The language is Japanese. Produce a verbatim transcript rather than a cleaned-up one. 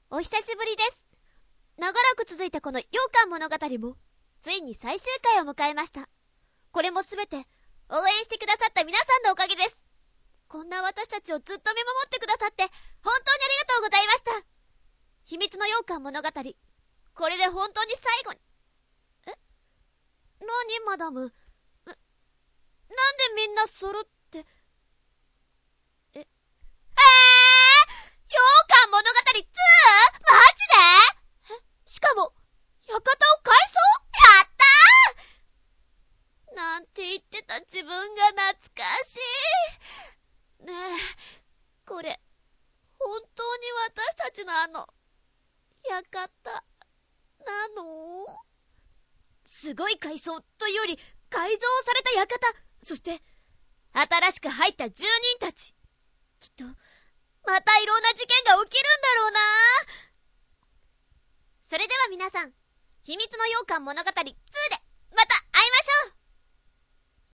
お久しぶりです。長らく続いたこの羊羹物語もついに最終回を迎えました。これもすべて応援してくださった皆さんのおかげです。こんな私たちをずっと見守ってくださって本当にありがとうございました。秘密の羊羹物語、これで本当に最後に。え、何マダム、なんでみんな揃って。え、えー、羊羹物語 ツー？ マジで？え、しかも館を改装？やったーなんて言ってた自分が懐かしい。ねえ、これ本当に私たちのあの館なの？すごい改装というより改造された館、そして新しく入った住人たち、きっとまたいろんな事件が起きるんだろうな。それでは皆さん、秘密の羊羹物語ツーで